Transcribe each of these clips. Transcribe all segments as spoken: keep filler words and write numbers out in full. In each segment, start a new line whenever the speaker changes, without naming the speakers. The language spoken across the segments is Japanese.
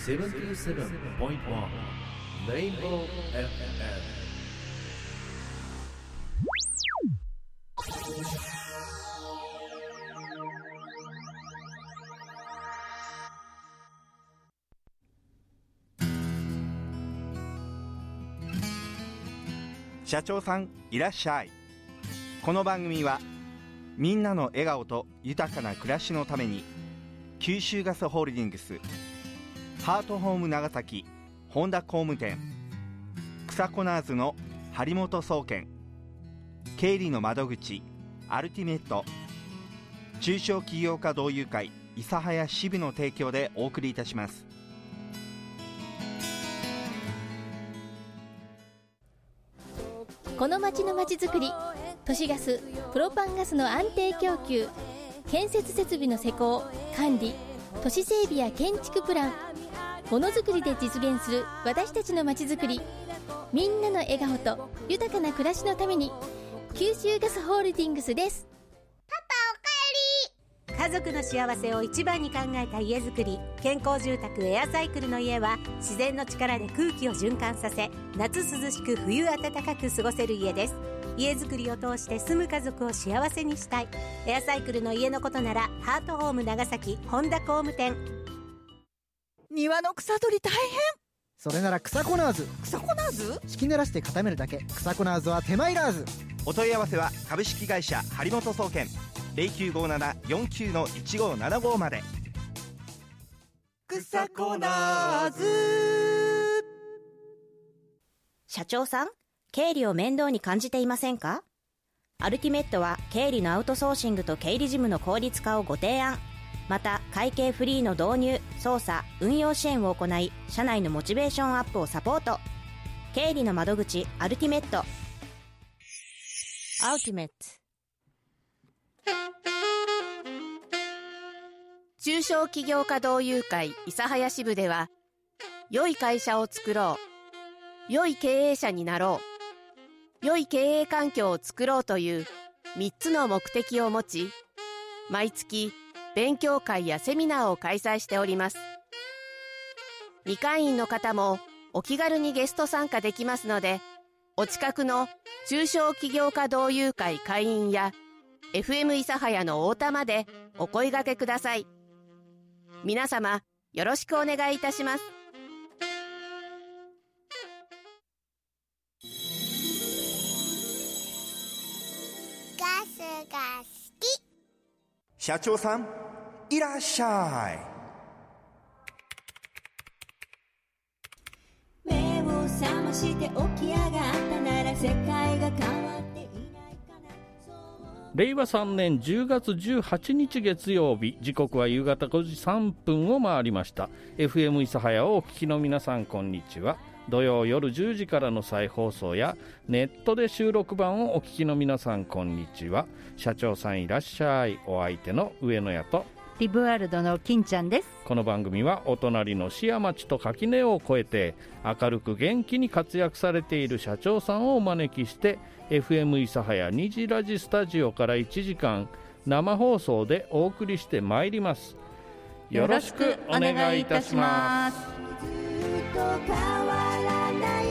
セブンティーセブンポイントワン レインボー エフエム。
社長さんいらっしゃい。この番組はみんなの笑顔と豊かな暮らしのために九州ガスホールディングス、ハートホーム長崎本田工務店、草コナーズの張本総研、経理の窓口アルティメット、中小企業家同友会諫早支部の提供でお送りいたします。
この町の町づくり、都市ガス、プロパンガスの安定供給、建設設備の施工、管理、都市整備や建築プラン、ものづくりで実現する私たちの町づくり、みんなの笑顔と豊かな暮らしのために九州ガスホールディングスです。
パパおかえり。家族の幸せを一番に考えた家づくり、健康住宅エアサイクルの家は自然の力で空気を循環させ、夏涼しく冬暖かく過ごせる家です。家づくりを通して住む家族を幸せにしたい。エアサイクルの家のことならハートホーム長崎本田工務店。
庭の草取り大変。
それなら草コナーズ。
草コナーズ？
敷き濡らして固めるだけ。草コナーズは手間いらず。
お問い合わせは株式会社張本総研 ゼロきゅうごなな よんきゅう いちごななご まで。
草コナーズ。
社長さん、経理を面倒に感じていませんか？アルティメットは経理のアウトソーシングと経理事務の効率化をご提案。また会計フリーの導入、操作、運用支援を行い、社内のモチベーションアップをサポート。経理の窓口アルティメット。アルティメット。中小企業家同友会諫早支部では、良い会社を作ろう、良い経営者になろう、良い経営環境を作ろうというみっつの目的を持ち、毎月勉強会やセミナーを開催しております。未会員の方もお気軽にゲスト参加できますので、お近くの中小企業家同友会会員や エフエム 諫早の太田までお声掛けください。皆様よろしくお願いいたします。
ガスが好き。
社長さんいらっしゃい。
目を覚まして起き上がったなら世界が変わっていないかな。
れいわさんねんじゅうがつじゅうはちにち月曜日、時刻は夕方ごじさんぷんを回りました。 エフエム 諫早をお聞きの皆さん、こんにちは。土曜夜じゅうじからの再放送やネットで収録版をお聞きの皆さん、こんにちは。社長さんいらっしゃい。お相手の上野屋と
リブワールドの金ちゃんです。
この番組はお隣の市谷町と垣根を越えて明るく元気に活躍されている社長さんをお招きして エフエム 諫早虹ラジスタジオからいちじかん生放送でお送りしてまいります。よろしくお願いいたします。
変わらない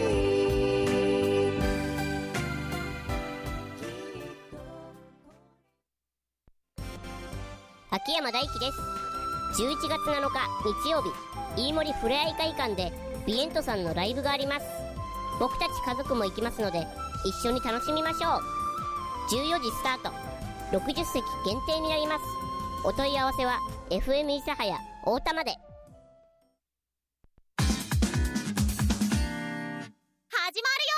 秋山大輝です。じゅういちがつなのか日曜日、飯森ふれあい会館でビエントさんのライブがあります。僕たち家族も行きますので一緒に楽しみましょう。じゅうよじスタート、ろくじゅっせき限定になります。お問い合わせは エフエム 諫早太田まで。
始まるよ。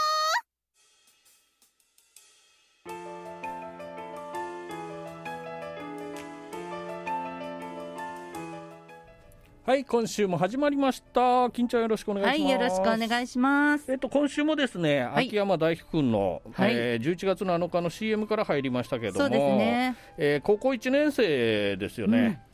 はい、今週も始まりました。金ちゃんよろしくお願いします。
はい、よろしくお願いします。
えっと、今週もですね、はい、秋山大輝くんの、
はい
えー、じゅういちがつなのかの シーエム から入りましたけども、
そうですね、
えー、高校いちねん生ですよね。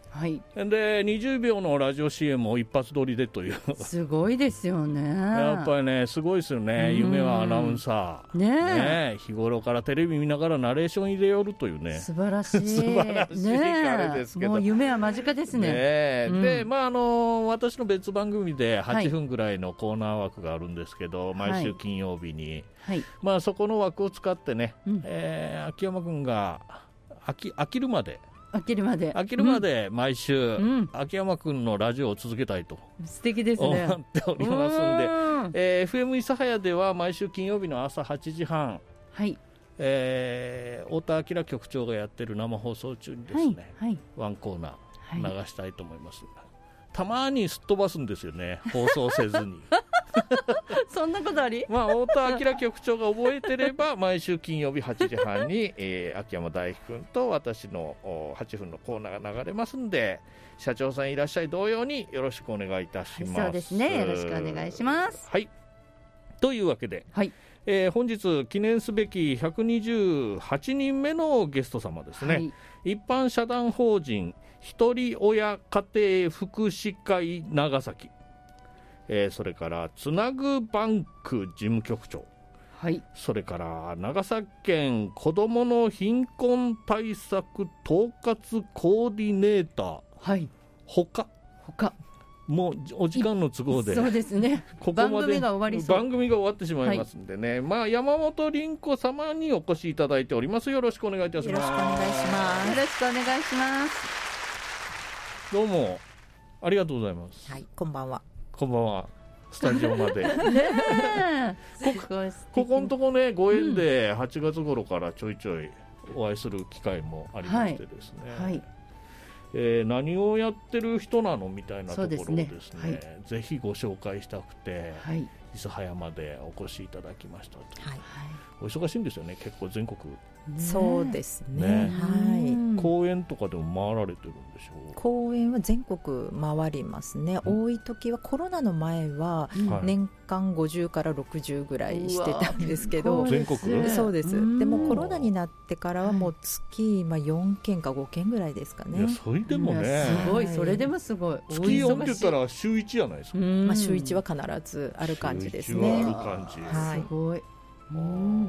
はい、
でにじゅうびょうのラジオ シーエム を一発撮りでという
すごいですよね。
やっぱりねすごいですよね。夢はアナウンサー、
ね
ね、日頃からテレビ見ながらナレーション入れよるというね
素晴らしい
素晴らしい彼ですけど、
もう夢は間近ですね。
ね、
うん、
でまああの私の別番組ではちふんぐらいのコーナー枠があるんですけど、はい、毎週金曜日に、はい、まあ、そこの枠を使ってね、うん、えー、秋山君が飽き、飽きるまで
飽きるまで
飽きるまで毎週、うん、秋山くんのラジオを続けたいと
素敵ですね
思っておりますんで、えー、エフエム 諫早では毎週金曜日の朝はちじはん、はい、えー、太田明局長がやってる生放送中にですね、はいはい、ワンコーナー流したいと思います、はい、たまにすっ飛ばすんですよね、放送せずに
そんなことあり、
まあ、太田明局長が覚えてれば毎週金曜日はちじはんに、えー、秋山大輝君と私のはっぷんのコーナーが流れますんで、社長さんいらっしゃい同様によろしくお願いいたします、
はい、そうですね、よろしくお願いします。
はい、というわけで、はい、えー、本日記念すべきひゃくにじゅうはちにんめのゲスト様ですね、はい、一般社団法人ひとり親家庭福祉会長崎、えー、それからつなぐバンク事務局長、はい、それから長崎県子どもの貧困対策統括コーディネーター、はい、ほか
ほか
もうお時間の都合で
そうですね、
ここまで
番組が終わりそう
番組が終わってしまいますんでね、はい、まあ、山本凛子様にお越しいただいております。よろしくお願いいたします。
よろしくお願いします。
よろしくお願いします。
どうもありがとうございます。
はい、こんばんは。
こんばんは。スタジオまで
ね
こ, ここのとこね、ご縁ではちがつ頃からちょいちょいお会いする機会もありましてですね、はいはい、えー、何をやってる人なのみたいなところをですね、ですね、はい、ぜひご紹介したくて、はい、諫早までお越しいただきましたと、はい、お忙しいんですよね、結構全国。
そうです ね, ね、
はい、公園とかでも回られてるんでしょう。
公園は全国回りますね、うん、多い時はコロナの前は年間ごじゅうからろくじゅうぐらいしてたんですけど、
全国
そうです。でもコロナになってからはもう月、まあ、よんけんかごけんぐらいですかね。
いやそれでもね
すごい、それでもすごい。
月よんって言ったら週いちじゃないですか。
まあ、週いちは必ずある感じですね。
週いちはある感じ、
はい、
すごい。
うん、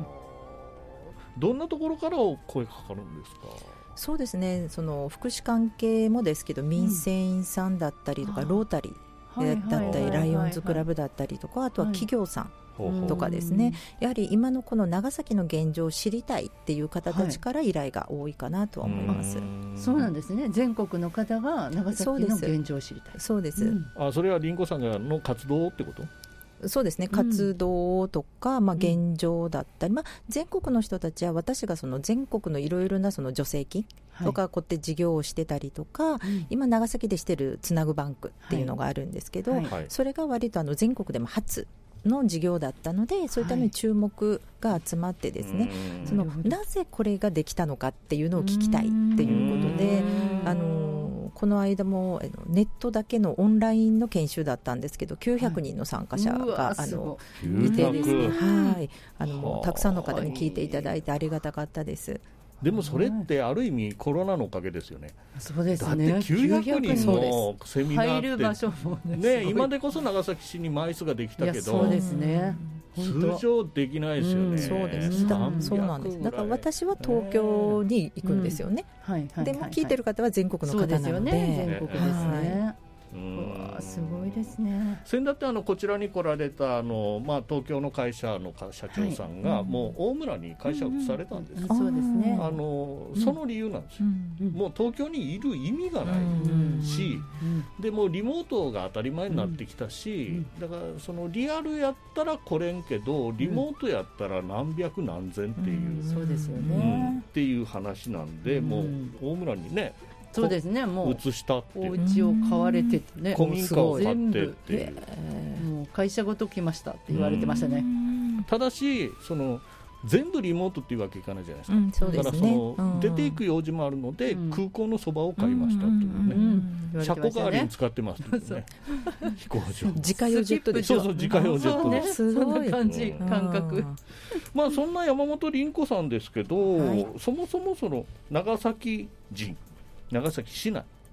どんなところから声かかるんですか。
そうですね、その福祉関係もですけど、民生委員さんだったりとか、うん、ロータリーだったり、ライオンズクラブだったりとか、あとは企業さんとかですね、はい、やはり今のこの長崎の現状を知りたいっていう方たちから依頼が多いかなとは思います、はい、
そうなんですね。全国の方が長崎の現状を知りたい。
そうです、うん、
あ、それはりんごさんの活動ってこと。
そうですね、活動とか、うん、まあ、現状だったり、まあ、全国の人たちは私がその全国のいろいろなその助成金とかこうやって事業をしてたりとか、はい、今長崎でしてるつなぐバンクっていうのがあるんですけど、はいはい、それが割とあの全国でも初の事業だったので、そういったのに注目が集まってですね、はい、そのなぜこれができたのかっていうのを聞きたいっていうことで、あのこの間もネットだけのオンラインの研修だったんですけど、きゅうひゃくにんの参加者が、はい、あのいてですね、はい、あのたくさんの方に聞いていただいてありがたかったです。
でもそれってある意味コロナのおかげですよね。
そうですね。
だってきゅうひゃくにんのセミナーって
入る場所も ね,
ね、今でこそ長崎市に枚数ができたけど、
そうですね、
通常できないですよね、うん、
そうですだそうなんです。だから私は東京に行くんですよね、うん、はいはいはいはい、でも聞いてる方は全国の方なので、
そうですよね、全国ですね、はい、うわすごいですね。
先だってあのこちらに来られたあの、まあ、東京の会社の社長さんが、はい、もう大村に会社を移されたんです、
うんうん、そうですね。
あのその理由なんですよ、うん、もう東京にいる意味がないし、うん、でもリモートが当たり前になってきたし、うん、だからそのリアルやったら来れんけどリモートやったら何百何千っていう、
うん、そうですよね、
うん、っていう話なんで、うん、もう大村にね、
そうですね、もう
移したっていう、
お家を買われててね、
古民家を買ってっていう、
もう会社ごと来ましたって言われてましたね。
ただしその全部リモートっていうわけいかないじゃないですか、
うん、そうですね、
だからその、うん、出ていく用事もあるので、うん、空港のそばを買いましたというね、うんうん、車庫代わりに使ってますというね、飛行場
自家用ジェットでしょ。
そうそう、自家用ジェットで、
ね、すごい感じ、うん、感覚。
まあそんな山本凛子さんですけど、はい、そもそもその長崎人、長崎市内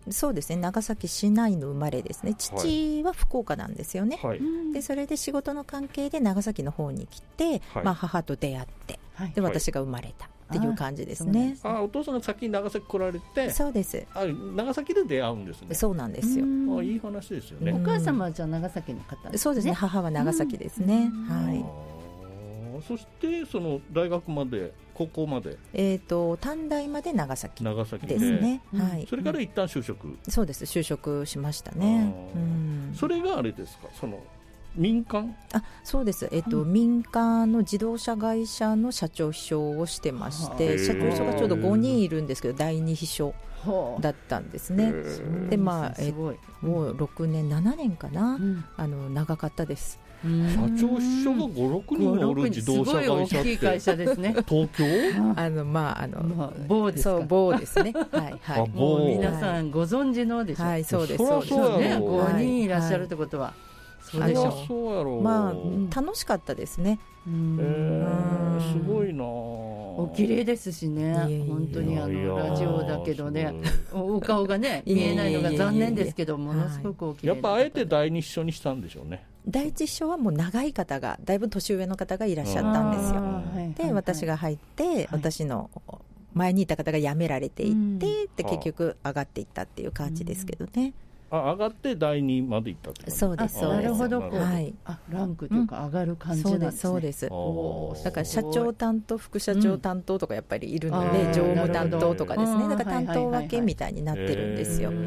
そうですね、長崎市内の生まれですね。父は福岡なんですよね、はい、でそれで仕事の関係で長崎の方に来て、はい、まあ、母と出会って、はい、で私が生まれたっていう感じですね。
ああ、お父さんが先に長崎来られて。
そうです。
あ、長崎で出会うんですね。
そうなんですよ。
あ、いい話ですよね。
お母様はじゃあ長崎の方ですね。
そうですね、母は長崎ですね。はい。
そしてその大学まで、高校まで、
えーと、短大まで長崎
長崎
ですね、
うん、はい、それから一旦就職、うん、
そうです、就職しましたね、
うん、それがあれですか、その民間。
あ、そうです、えーとうん、民間の自動車会社の社長秘書をしてまして、社長秘書がちょうどごにんいるんですけど、だいに秘書だったんですね。で、まあ、えもうろくねんななねんかな、うん、あの長かったです。
社長秘書がご、ろくにんおる自動車会社って、すごい大きい会社ですね。東京
あの、まあ、あの、
まあ、某ですか。そう、
某ですね。はいはい。
もう皆さんご存知のでしょ。
はい、そうです。
そうですね。ごにんいらっしゃるってことは。
そうでしょう。そうやろう。
まあ、楽しかったですね。
えー、すごいな。
お綺麗ですしね。本当にあのラジオだけどね、お顔がね見えないのが残念ですけど、ものすごくお綺麗。
やっぱあえて第二秘書にしたんでしょうね。
第一秘書はもう長い方が、だいぶ年上の方がいらっしゃったんですよ。で、はい、私が入って、はい、私の前にいた方が辞められていって、はい、で結局上がっていったっていう感じですけどね。
あ、上がってだいにまで行ったってことですか。
そうです、そうです。
なるほど、
はい、
あ、ランクというか上がる感じなんですね。
そうです、そうです。だから社長担当、副社長担当とかやっぱりいるので、うん、常務担当とかですね、だから担当分けみたいになってるんですよ。はい。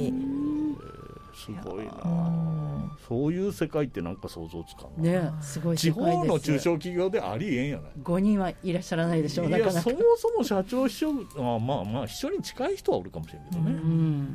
すごいな。そういう世界ってなんか想像つかん
ね。すごい
世界です。地方の中小企業でありえんやない。
ごにんはいらっしゃらないでしょう。
いや、なかなかそもそも社長秘書、あ、まあまあ秘書に近い人はおるかもしれんけどね。うん、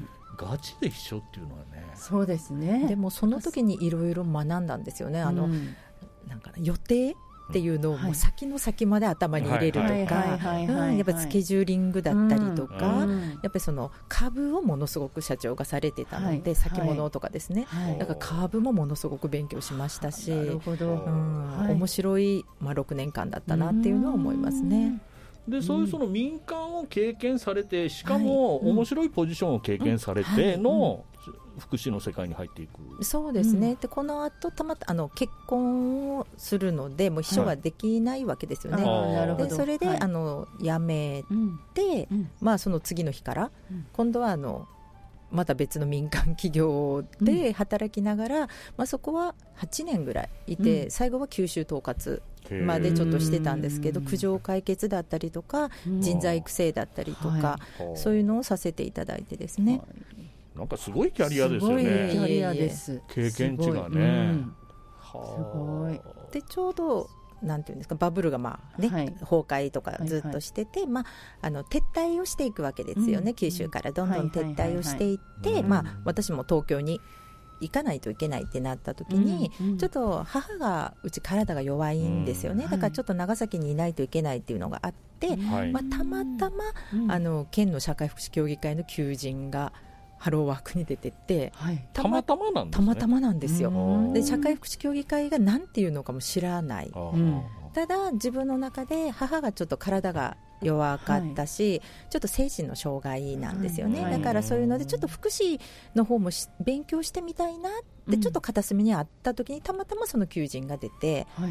ガチで秘書っていうのはね。
そうですね。
でもその時にいろいろ学んだんですよね。あの、うん、なんか予定っていうのをもう先の先まで頭に入れるとか、やっぱりスケジューリングだったりとか、うん、やっぱりその株をものすごく社長がされてたので、はい、先物とかですね、はい、だから株もものすごく勉強しましたし、なるほど、うん、はい、面白い、まあ、ろくねんかんだったなっていうのは思いますね。
で、そういうその民間を経験されて、しかも面白いポジションを経験されての福祉の世界に入っていく。
そうですね、うん、でこの後たまたあの結婚をするので、もう秘書ができないわけですよね、はい、でそれで、はい、あの辞めて、うん、まあ、その次の日から、うん、今度はあのまた別の民間企業で働きながら、うん、まあ、そこははちねんぐらいいて、うん、最後は九州統括までちょっとしてたんですけど、苦情解決だったりとか、人材育成だったりとか、はい、そういうのをさせていただいてですね、はい、
なんかすごいキャリアですよね。
すごいキャリアです。
経験値がね、
すごい。
でちょうどなんていうんですか、バブルがまあ、ね、はい、崩壊とかずっとしてて、はいはい、まあ、あの撤退をしていくわけですよね、うん、九州からどんどん撤退をしていって、まあ、私も東京に行かないといけないってなった時に、うんうん、ちょっと母がうち体が弱いんですよね、うん、だからちょっと長崎にいないといけないっていうのがあって、はい、まあ、たまたま、うん、あの県の社会福祉協議会の求人がハローワークに出てって、
はい、たまたまなんですね。
たまたまなんですよ。で社会福祉協議会が何ていうのかも知らない、うん、ただ自分の中で母がちょっと体が弱かったし、はい、ちょっと精神の障害なんですよね、はい、だからそういうのでちょっと福祉の方も勉強してみたいなってちょっと片隅にあった時にたまたまその求人が出て、はい、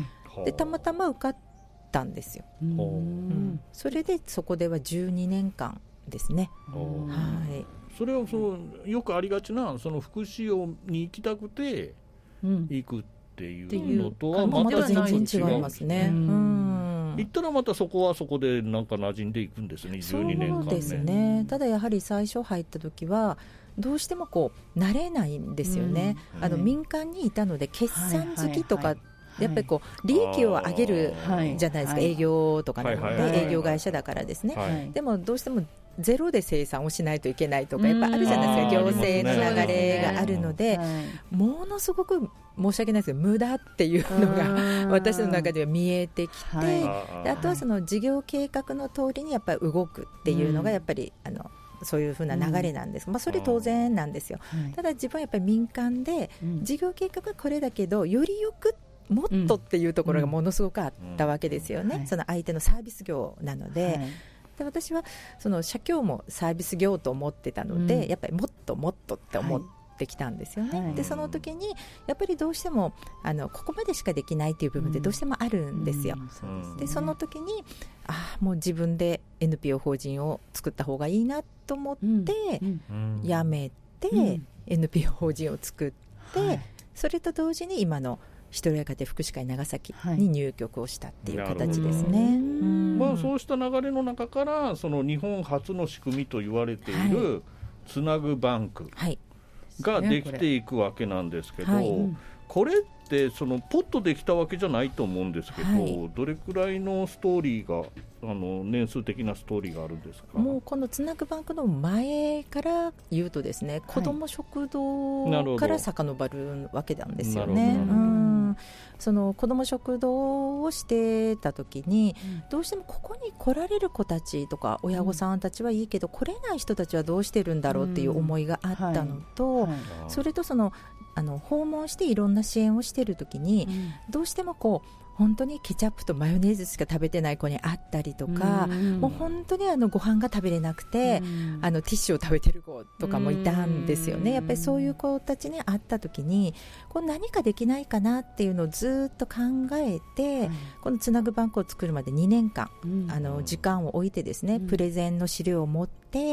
でたまたま受かったんですよ、うんうん、それでそこではじゅうにねんかんですね。はい、
それはそのよくありがちなその福祉をに行きたくて行くっていうのとはまた全然違いますね。うん、行ったらまたそこはそこでなんか馴染んでいくんですね、じゅうにねんかんね。
そうですね。ただやはり最初入った時はどうしてもこう慣れないんですよね、うん、あの民間にいたので決算月とか、はいはいはい、やっぱりこう利益を上げるじゃないですか、営業とかなので、はいはいはい、営業会社だからですね、はい、でもどうしてもゼロで生産をしないといけないとかやっぱあるじゃないですか、行政の流れがあるので、ものすごく申し訳ないですけど無駄っていうのが私の中では見えてきて、はい、であとはその事業計画の通りにやっぱり動くっていうのがやっぱりあのそういうふうな流れなんです、うん、まあ、それ当然なんですよ、はい、ただ自分はやっぱり民間で事業計画はこれだけどよりよくもっとっていうところがものすごくあったわけですよね、うんうんはい、その相手のサービス業なので、はい、 で私はその社協もサービス業と思ってたので、うん、やっぱりもっともっとって思って、はいできたんですよね、はい、でその時にやっぱりどうしてもあのここまでしかできないという部分でどうしてもあるんですよ、うんうん そ, うですね、でその時にあもう自分で エヌピーオー 法人を作った方がいいなと思って、うんうん、辞めて、うん、エヌピーオー 法人を作って、はい、それと同時に今の一人親家庭福祉会長崎に入局をしたっていう形ですね、はい、うん
まあ、そうした流れの中からその日本初の仕組みと言われている、はい、つなぐバンク、はいができていくわけなんですけど、はいうん、これってそのポッとできたわけじゃないと思うんですけど、はい、どれくらいのストーリーがあの年数的なストーリーがあるんですか。
もうこのつなぐバンクの前から言うとですね、はい、子ども食堂から遡るわけなんですよね。うんその子ども食堂をしてた時に、うん、どうしてもここに来られる子たちとか親御さんたちはいいけど、うん、来れない人たちはどうしてるんだろうっていう思いがあったのと、うんはいはい、それとそのあの訪問していろんな支援をしている時に、うん、どうしてもこう本当にケチャップとマヨネーズしか食べてない子に会ったりとか、うん、もう本当にあのご飯が食べれなくて、うん、あのティッシュを食べてる子とかもいたんですよね、うん、やっぱりそういう子たちに会った時にこう何かできないかなっていうのをずっと考えて、うん、このつなぐバンクを作るまでにねんかん、うん、あの時間を置いてですね、うん、プレゼンの資料を持って、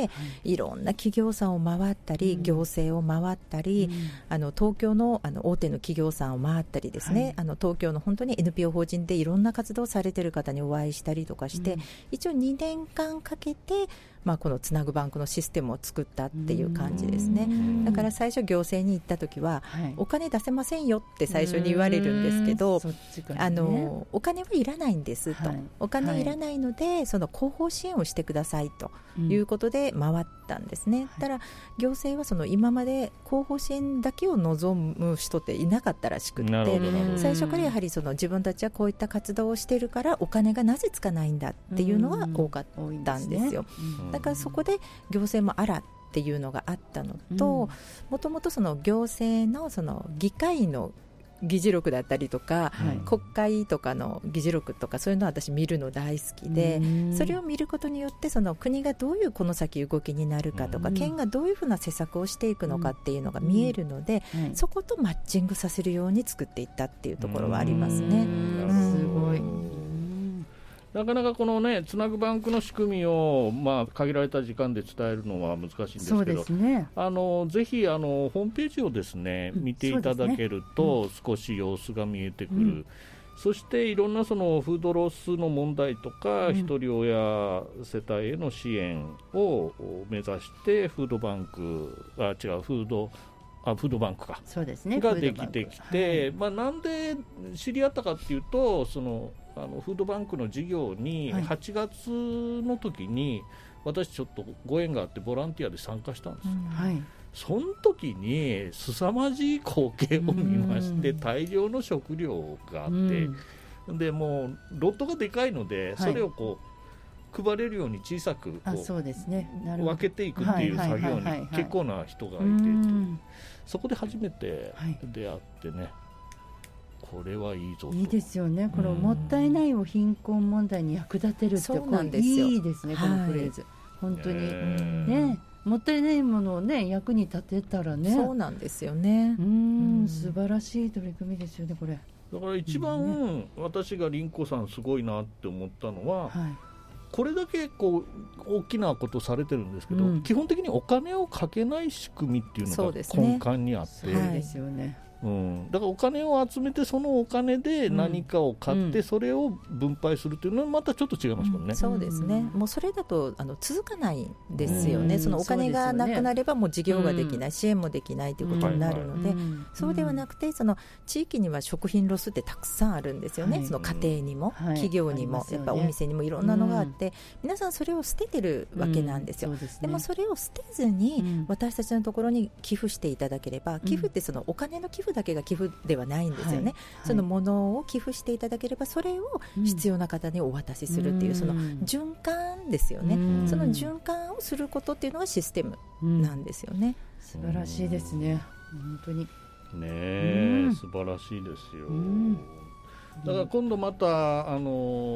うん、いろんな企業さんを回ったり、うん、行政を回ったり、うん、あの東京 の, あの大手の企業さんを回ったりですね、はい、あの東京の本当に エヌピーオー 法人でいろんな活動をされている方にお会いしたりとかして、うん、一応にねんかんかけて、まあ、このつなぐバンクのシステムを作ったっていう感じですね。だから最初行政に行った時は、はい、お金出せませんよって最初に言われるんですけど、ね、あのお金はいらないんですと、はい、お金いらないので、はい、その後方支援をしてくださいということで回ったんですね、うん、だから行政はその今まで後方支援だけを望む人っていなかったらしくて、最初からやはりその自分たちはこういった活動をしているからお金がなぜつかないんだっていうのが多かったんですよ、うん、だからそこで行政もあらっていうのがあったのと、もともとその行政のその議会の議事録だったりとか、はい、国会とかの議事録とかそういうのを私見るの大好きで、それを見ることによってその国がどういうこの先動きになるかとか、県がどういうふうな施策をしていくのかっていうのが見えるので、はい、そことマッチングさせるように作っていったっていうところはありますね。
すごい。
なかなかこのねつなぐバンクの仕組みを、まあ、限られた時間で伝えるのは難しいんですけど、
そうですね、
あのぜひあのホームページをですね、うん、見ていただけると、ね、少し様子が見えてくる、うん、そしていろんなそのフードロスの問題とか、うん、一人親世帯への支援を目指してフードバンクあ違うフードあフードバンクか
そうですね
ができてきて、はいまあ、なんで知り合ったかっていうとそのあのフードバンクの事業にはちがつの時に私ちょっとご縁があってボランティアで参加したんですよ、うんはい、その時に凄まじい光景を見まして、うん、大量の食料があって、うん、でもうロットがでかいのでそれをこう、はい、配れるように小さくこう
そうですね、
分けていくっていう作業に結構な人がいて、そこで初めて出会ってね、はいこれはいいぞと。
いいですよね。このもったいないを貧困問題に役立てるってそうなんですよ。いいですねこのフレーズ、はい、本当にねもったいないものをね役に立てたらね
そうなんですよね。
うん素晴らしい取り組みですよねこれ。
だから一番私が凛子さんすごいなって思ったのは、はい、これだけこう大きなことされてるんですけど、うん、基本的にお金をかけない仕組みっていうのが根幹にあって
そうですよね。
うん、だからお金を集めてそのお金で何かを買ってそれを分配するというのはまたちょっと違いますもんね、
うん、そうですね。もうそれだとあの続かないですよね、うん、そのお金がなくなればもう事業ができない、うん、支援もできないということになるので、うん、そうではなくてその地域には食品ロスってたくさんあるんですよね、はい、その家庭にも、はい、企業にも、はい、やっぱお店にもいろんなのがあって、うん、皆さんそれを捨ててるわけなんですよ、うん そうですね、でもそれを捨てずに私たちのところに寄付していただければ、寄付ってそのお金の寄付だけが寄付ではないんですよね、はいはい、そのものを寄付していただければそれを必要な方にお渡しするっていう、うん、その循環ですよね、うん、その循環をすることっていうのがシステムなんですよね、
うん、素晴らしいですね本当に
ねえ、うん、素晴らしいですよ、うん、だから今度またあの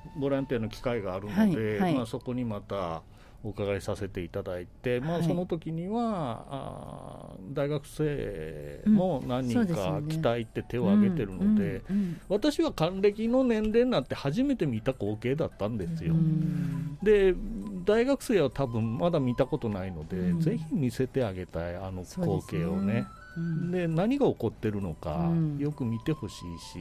ボランティアの機会があるので、
はいはい、
まあ、そこにまたお伺いさせていただいて、まあ、その時には、はい、あ大学生も何人か来たいって手を挙げてるので、うんうんうん、私は還暦の年齢になって初めて見た光景だったんですよ、うん、で大学生は多分まだ見たことないので、うん、ぜひ見せてあげたいあの光景をね、うん、で何が起こってるのか、うん、よく見てほしいし、うん、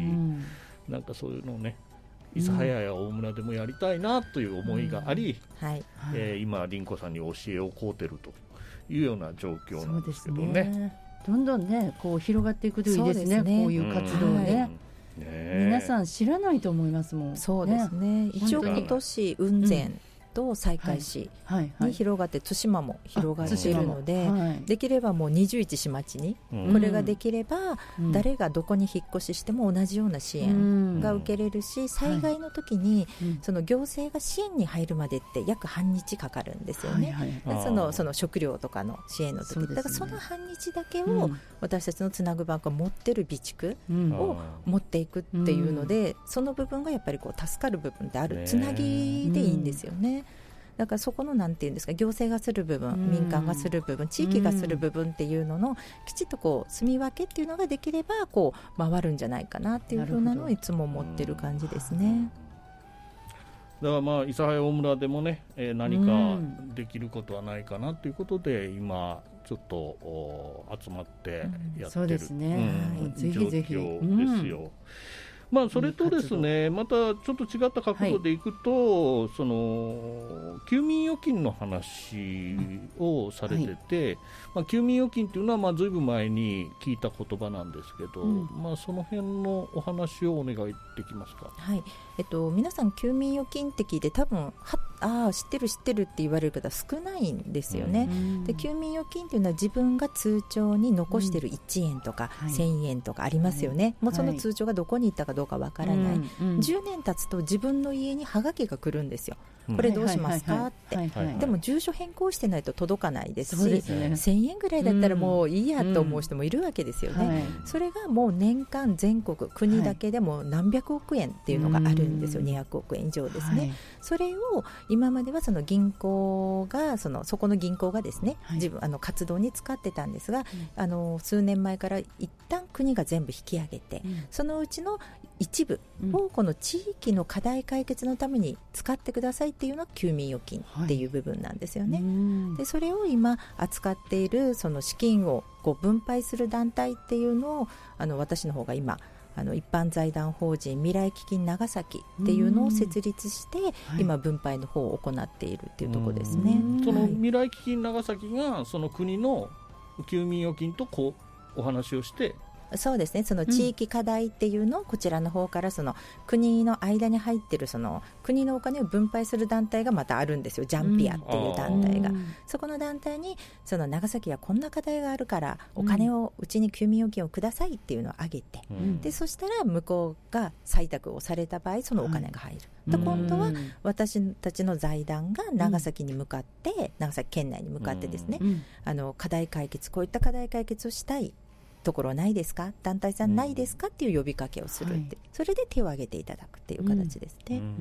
なんかそういうのをね諫早や大村でもやりたいなという思いがあり、うんはいえー、今凛子さんに教えを請うてるというような状況なんですけど ね, ね
どんどんねこう広がっていくといいです ね, ですねこういう活動ね、うん、ね皆さん知らないと思いますもん。
そうですね、一応今年雲仙、うんと西海市に広がって対馬も広がっているので、はい、できればもうにじゅういち市町にこれができれば、うん、誰がどこに引っ越ししても同じような支援が受けれるし、うん、災害の時にその行政が支援に入るまでって約半日かかるんですよね、はいはい、その、その食料とかの支援の時、ね、だからその半日だけを私たちのつなぐバンクが持ってる備蓄を持っていくっていうので、うん、その部分がやっぱりこう助かる部分である、つなぎでいいんですよね、うんだからそこのなんていうんですか行政がする部分、民間がする部分、地域がする部分っていうののきちっとこう住み分けっていうのができればこう回るんじゃないかなっていうふうなのをいつも思ってる感じですね。
だからまあ諫早大村でもね、えー、何かできることはないかなということで今ちょっと集まってやってる、うん、そうですね、うん、ぜひぜひ状況ですよ、うんまあ、それとですねまたちょっと違った角度でいくと、はい、その休眠預金の話をされてて、はいまあ、休眠預金というのはまあずいぶん前に聞いた言葉なんですけど、うんまあ、その辺のお話をお願いできますか。
はいえっと、皆さん休眠預金って聞いて多分はあ知ってる知ってるって言われる方少ないんですよね、うん、で休眠預金というのは自分が通帳に残しているいちえんとか、うん、せんえんとかありますよね、はい、もうその通帳がどこに行ったかどうかわからない、はいうんうん、じゅうねん経つと自分の家にはがきが来るんですよ、うん、これどうしますかって、はいはいはい、でも住所変更してないと届かないですしです、ね、せんえんぐらいだったらもういいやと思う人もいるわけですよね、うんはい、それがもう年間全国国だけでも何百億円っていうのがあるんですよ、にひゃくおくえん以上ですね、はい、それを今まではその銀行がそのそこの銀行がですね、はい、自分あの活動に使ってたんですが、うん、あの数年前から一旦国が全部引き上げて、うん、そのうちの一部をこの地域の課題解決のために使ってくださいっていうのが休眠預金っていう部分なんですよね、はい、でそれを今扱っているその資金をこう分配する団体っていうのをあの私の方が今あの一般財団法人未来基金長崎っていうのを設立して、はい、今分配の方を行っているっていうところですね。
その未来基金長崎がその国の休眠預金とこうお話をして
そうですねその地域課題っていうのをこちらの方からその国の間に入ってるその国のお金を分配する団体がまたあるんですよジャンピアっていう団体が、うん、そこの団体にその長崎はこんな課題があるからお金をうちに休眠預金をくださいっていうのを挙げて、うん、でそしたら向こうが採択をされた場合そのお金が入る、はい、で今度は私たちの財団が長崎に向かって、うん、長崎県内に向かってですね、うん、あの課題解決こういった課題解決をしたいところないですか団体さんないですかっていう呼びかけをするって、うんはい、それで手を挙げていただくっていう形ですね、うん
うん、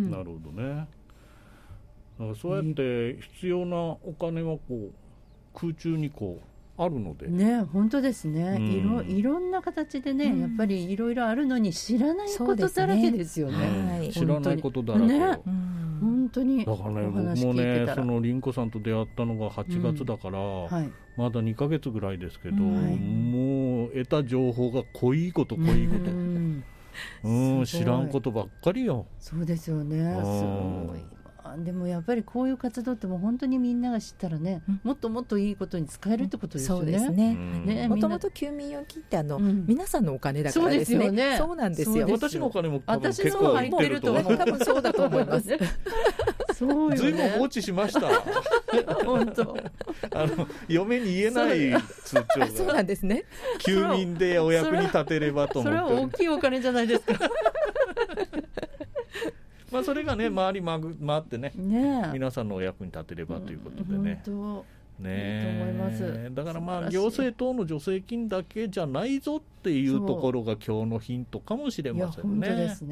なるほどねだからそうやって必要なお金はこう空中にこうあるので
ね本当ですね、うん、いろいろんな形でね、うん、やっぱりいろいろあるのに知らないことだらけですよ ね, ね、
はい、知らないことだらけ、ね
うん、本当に
だからね僕もねその凛子さんと出会ったのがはちがつだから、うんはい、まだにかげつぐらいですけど、うんはい、もう得た情報が濃いこと濃いこと、うんうん、知らんことばっかりよ
そうですよねすごいでもやっぱりこういう活動ってもう本当にみんなが知ったらね、うん、もっともっといいことに使えるってことですよね。
そうですね。ねもともと休眠預金ってあの、うん、皆さんのお金だからですね。そうですよね。そうなんですよ。
私のお金も多分結構入ってると思う。
多分そうだと思います。
そうよね。ずいぶん放置しました。
本当。
あの嫁に言えない通帳が。
そうなんですね。
休眠でお役に立てればと思って。
それは大きいお金じゃないですか。
まあ、それがね回り回ってね、ね皆さんのお役に立てればということでね、
うん、本当
ね
いいと思います
だからまあ行政等の助成金だけじゃないぞっていうところが今日のヒントかもしれませんね。
いや本当ですね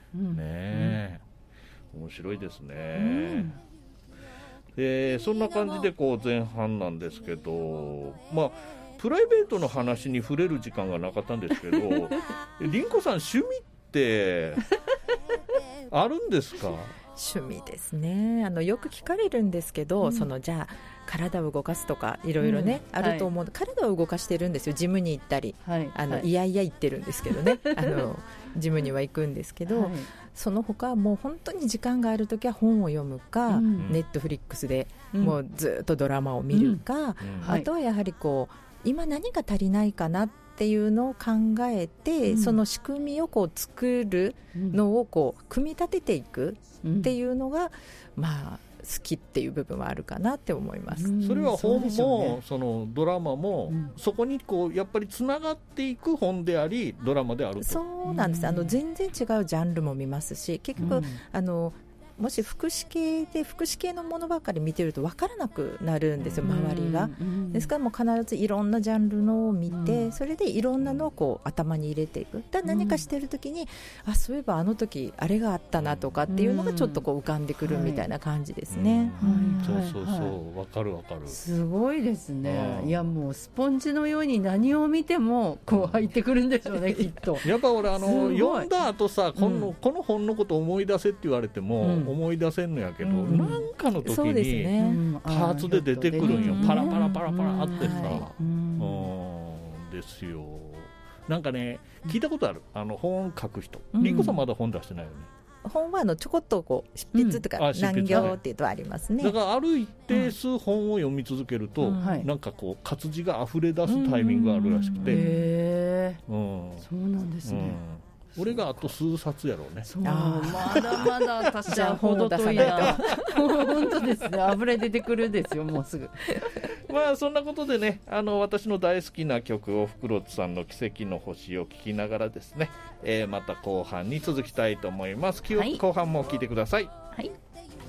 うん、ねえ、うん、面白いですね、うんえー、そんな感じでこう前半なんですけど、まあプライベートの話に触れる時間がなかったんですけど凛子さん趣味ってあるんですか？
趣味ですね、あのよく聞かれるんですけど、うん、そのじゃあ体を動かすとかいろいろね、うん、あると思う、はい、体を動かしてるんですよ。ジムに行ったり、はい、あのはい、いやいや行ってるんですけどねあのジムには行くんですけど、はい、その他もう本当に時間があるときは本を読むか、うん、ネットフリックスでもうずっとドラマを見るか、うんうん、あとはやはりこう今何が足りないかなっていうのを考えて、うん、その仕組みをこう作るのをこう組み立てていくっていうのが、うん、まあ好きっていう部分はあるかなって思います。
うん、それは本も そ,、ね、そのドラマも、うん、そこにこうやっぱりつながっていく本でありドラマであると。
そうなんです、あの全然違うジャンルも見ますし、結局、うん、あのもし福祉系で福祉系のものばかり見てると分からなくなるんですよ、周りが、うん、ですからもう必ずいろんなジャンルのを見て、うん、それでいろんなのをこう頭に入れていく。だ何かしてるときに、うん、あそういえばあの時あれがあったなとかっていうのがちょっとこう浮かんでくるみたいな感じですね、
うんはい、そうそうそう、分かる分かる。
すごいですね。いやもうスポンジのように何を見てもこう入ってくるんでしょうねきっと。
やっぱ俺あの読んだ後さこの、うん、この本のこと思い出せって言われても、うん思い出せんのやけど、うん、なんかの時に、ね、パーツで出てくるんよ、うん、パラパラパラパラってさ、うん、うんですよ。なんかね聞いたことある、あの本書く人、りんこさんまだ本出してないよね。
本はあのちょこっとこう執筆とか、うん、難行っていうとありますね。
だからある一定数本を読み続けると、うん、なんかこう活字が溢れ出すタイミングがあるらしくて、うん、
へー、うん、そうなんですね、うん
俺があと数冊やろうね。
そうまだまだ私はほどといな本当ですね、溢れ出てくるですよもうすぐ
まあそんなことでね、あの私の大好きな曲をフクロツさんの奇跡の星を聴きながらですね、えー、また後半に続きたいと思います。はい、後半も聴いてください。はい、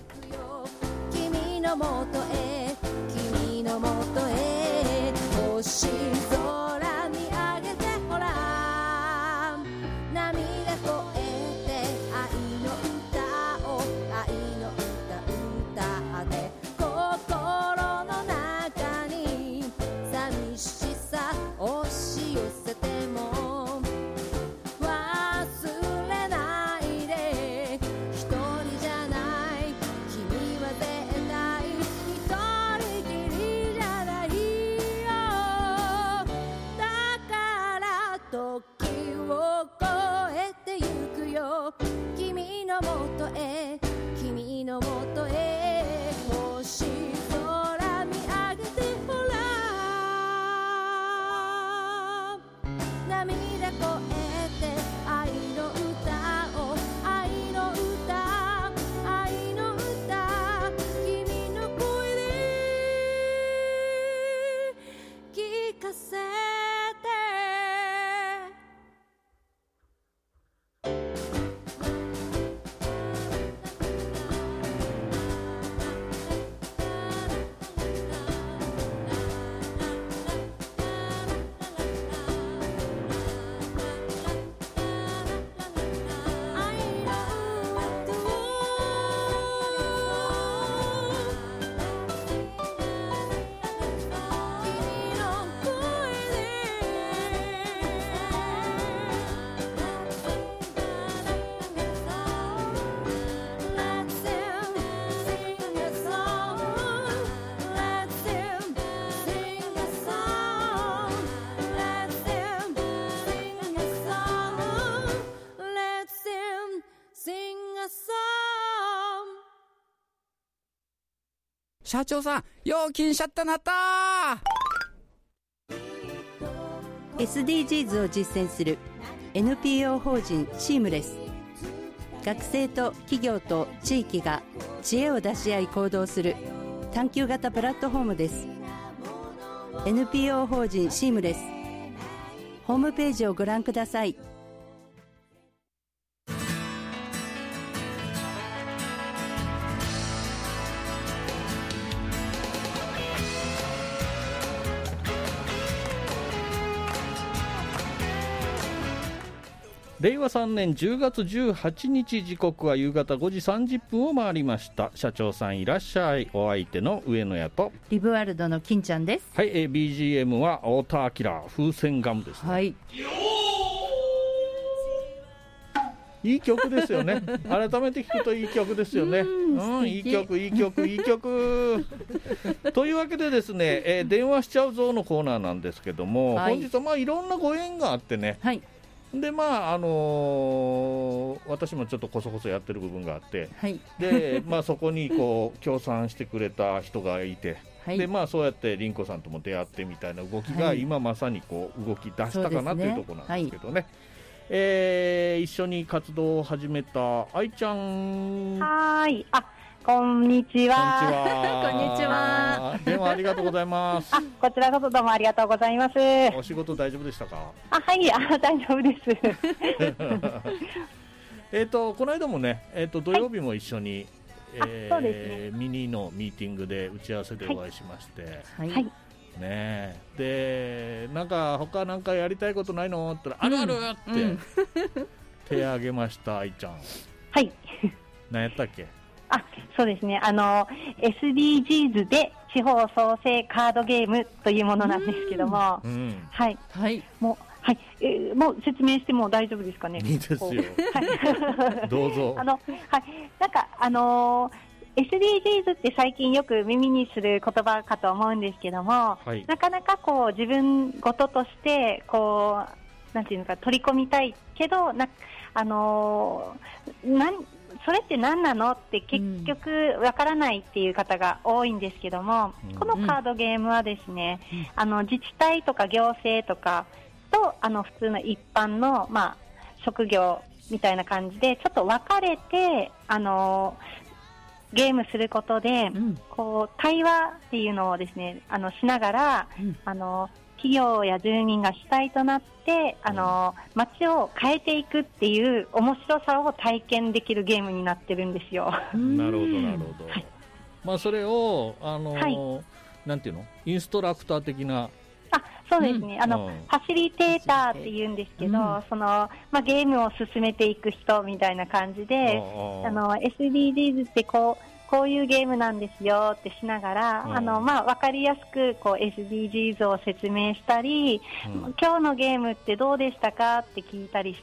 君のもとへ君のもとへ星空見上げてほら涙こえて愛の歌を愛の歌歌って心の中に寂しさ押し寄せても忘れないで一人じゃない君は絶対一人きりじゃないよだから時を君のもとへ君のもとへ星空見上げてほら涙こえて愛の歌を愛の歌愛の歌君の声で聞かせて
社長さん料金シャッターなったー。
エスディージーズ を実践する エヌピーオー 法人シームレス。学生と企業と地域が知恵を出し合い行動する探究型プラットフォームです。 エヌピーオー 法人シームレスホームページをご覧ください。
れいわさんねんじゅうがつじゅうはちにち、時刻は夕方ごじさんじゅっぷんを回りました。社長さんいらっしゃい。お相手の上野屋と
リブワールドの金ちゃんです。
はい、えー、ビージーエム は太田明風船ガムですね。
はい、
いい曲ですよね。改めて聞くといい曲ですよね。うん、うん、いい曲いい曲いい曲というわけでですね、えー、電話しちゃうぞのコーナーなんですけども、はい、本日はまあいろんなご縁があってね、はい、でまああのー、私もちょっとこそこそやってる部分があって、はい、でまあそこにこう協賛してくれた人がいて、はい、でまあそうやって凛子さんとも出会ってみたいな動きが今まさにこう動き出したかなというところなんですけどね。えー、一緒に活動を始めた愛ちゃん。
はい、あ、こんにちは。
こんにちは。電話ありがとうございます。
あ、こちらこそどうもありがとうございます。
お仕事大丈夫でしたか？
あ、はい、あ、大丈夫です。
えっとこの間もね、えっ、ー、と土曜日も一緒に、はい、えーね、ミニのミーティングで打ち合わせでお会いしまして。はい。はい、ねえ、でなんか他なんかやりたいことないのって言ったら、うん、あるあるって、うん、手挙げました愛ちゃん。
はい。
何やったっけ？
あ、そうですね、あの エスディージーズ で地方創生カードゲームというものなんですけども、うん、はい、はい、もうはい、えー、もう説明しても大丈夫ですかね？
いいですよ。はい、どうぞ。
あのはい、なんかあのーエスディージーズ って最近よく耳にする言葉かと思うんですけども、はい、なかなかこう自分事としてこうなんていうのか取り込みたいけどな、あのー、なんそれって何なのって結局わからないっていう方が多いんですけども、うん、このカードゲームはですね、うん、あの自治体とか行政とかとあの普通の一般の、まあ、職業みたいな感じでちょっと分かれてあのーゲームすることで、うん、こう対話っていうのをですね、あのしながら、うん、あの企業や住民が主体となってあの街を変えていくっていう面白さを体験できるゲームになってるんですよ。
なるほどなるほど。はい、まあそれをあの、はい、なんていうの、インストラクター的な。
あ、そうですね、うん、あの、うん、ファシリテーターって言うんですけど、うん、そのまあ、ゲームを進めていく人みたいな感じで、あの エスディージーズ ってこうこういうゲームなんですよってしながら、あのまあ、分かりやすくこう エスディージーズ を説明したり、うん、今日のゲームってどうでしたかって聞いたりして、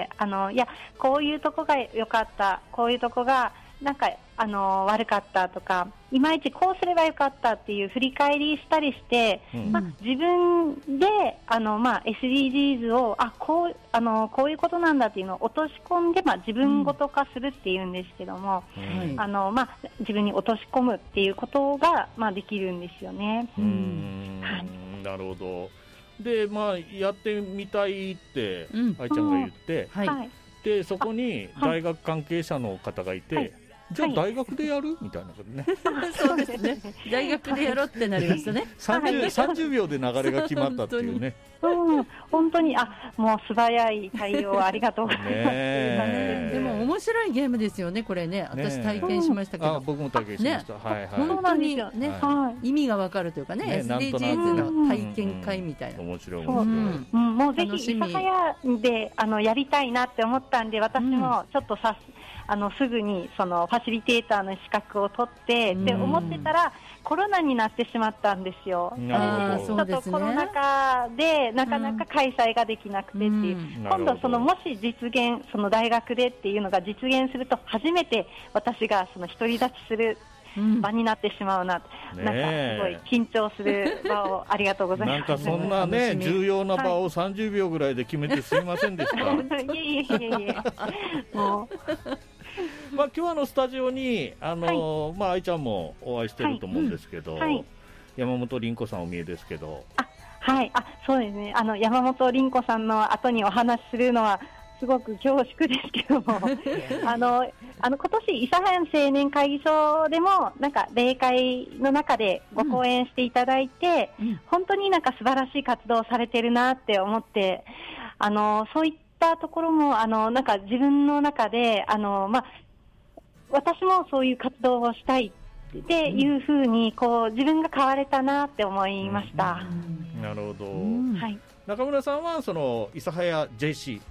あのいやこういうとこが良かった、こういうとこがなんかあの悪かったとか、いまいちこうすればよかったっていう振り返りしたりして、うん、まあ、自分であの、まあ、エスディージーズ をあこうあのこういうことなんだっていうのを落とし込んで、まあ、自分ごと化するっていうんですけども、うん、あのまあ、自分に落とし込むっていうことが、まあ、できるんですよね。
うーん、はい、なるほど。で、まあ、やってみたいって愛ちゃんが言って、うん、はい、でそこに大学関係者の方がいて、はいはい、じゃあ大学でやる、はい、みたいなことね。
そうですね。大学でやろうってなりましたね。
さんじゅう、さんじゅうびょうで流れが決まったっていうね。
うん、本当にあもう素早い対応ありがとうございます。
ね、でも面白いゲームですよねこれね。私体験しましたけど。
あ、僕も体験しました。ね、はいはい。
本当にね、はい、意味がわかるというかね、ね、エスディージーズ の体験会みたいな。
面白い面白い。うん
うん、もうぜひ諫早であのやりたいなって思ったんで、私もちょっとさ、うん、あのすぐにそのファシリテーターの資格を取ってって思ってたら、コロナになってしまったんですよ。それでちょっとコロナ禍でなかなか開催ができなくてっていう、うん、今度そのもし実現その大学でっていうのが実現すると初めて私がその独り立ちする場になってしまうな、うん、なんかすごい緊張する場をありがとうございます。
なんかそんなね重要な場をさんじゅうびょうぐらいで決めてすいませんでした。
いえいえいえいえもう
まあ、今日あのスタジオにあの、はい、まあ、愛ちゃんもお会いしてると思うんですけど、はいはい、山本凛子さんお見えですけど、
あ、はい、あ、そうですね、あの山本凛子さんの後にお話しするのはすごく恐縮ですけどもあのあの今年諫早青年会議所でもなんか例会の中でご講演していただいて、うん、本当になんか素晴らしい活動をされてるなって思って、あのそういったところもあのなんか自分の中であの、まあ、私もそういう活動をしたいっていうふうにこう自分が変われたなって思いました。
うん、なるほど、はい、中村さんはその諫早 ジェーシー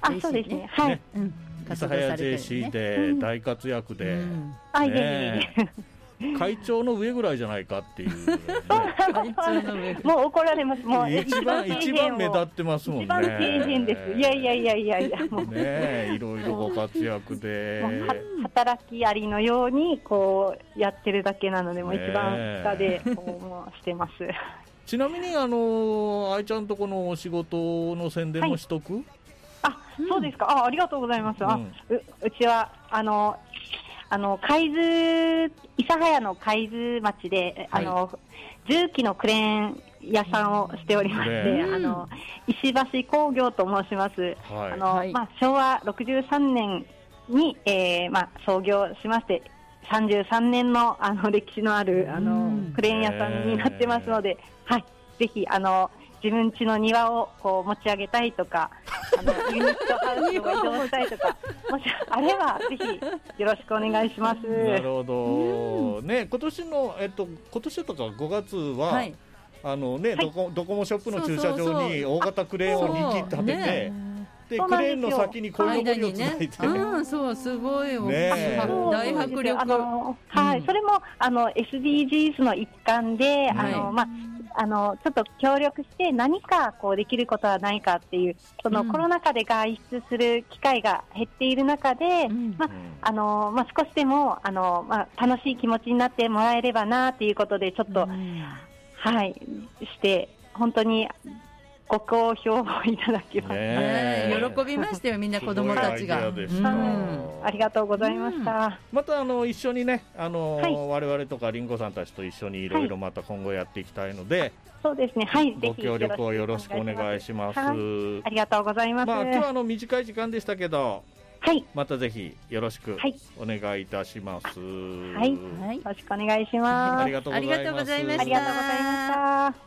あ、そうですね。はい。
ね、うん、諫早 ジェーシー で大活躍で、うん、
あ、いえいえいえ。
会長の上ぐらいじゃないかっていう、ね、
会長の上もう怒られます。もう
一番一番目立ってますもんね。
一番成人です。いやいやいやいやいやもうね、
いろいろご活躍で
働きありのようにこうやってるだけなので、もう一番下でこうしてます。
ちなみにあの愛ちゃんとこのお仕事の宣伝もしとく？はい、
あ、そうですか。あ、ありがとうございます。うん、あ、う、うちはあの。あの海津諫早の海津町で、はい、あの重機のクレーン屋さんをしておりまして、あの石橋工業と申します。はい、あの、はい、まあ、しょうわろくじゅうさんねんに、えーまあ、創業しましてさんじゅうさんねんの、あの歴史のあるあのクレーン屋さんになってますので、はい、ぜひあの自分家の庭をこう持ち上げたいとか、あのユニットハウスを移動したいとか、もしあればぜひよろしくお願いします。
なるほど、ね、今年の、えっと、今年とかごがつは、はい、あのね、はい、ドコ、ドコモショップの駐車場に大型クレーンをにき立てて、ね、でクレーンの先にこいのぼりをつないで、
ね、うん、そうすごい大きい、ね、大迫力。
あの、はい、うん、それもあの エスディージーズ の一環で、はい、あのまああのちょっと協力して何かこうできることはないかっていう、そのコロナ禍で外出する機会が減っている中で、うん、まあのまあ、少しでもあの、まあ、楽しい気持ちになってもらえればなということでちょっと、うん、はいして本当にご好評をいただきました、
ね、喜びましたよ、みんな子供たちが。
うん、ありがとうございました。うん、
またあの一緒にね、あの、はい、我々とかりんごさんたちと一緒にいろいろまた今後やっていきたいので、はい、
そうですね、はい、
ご協力をよろしくお願いします。
はい、ありがとうございます。
まあ、今日はあの短い時間でしたけど、
はい、
またぜひよろしくお願いいたします。
はい、はい、よろしくお願いします。
ありがとうございます。
ありがとうございました。
ありがとうございました。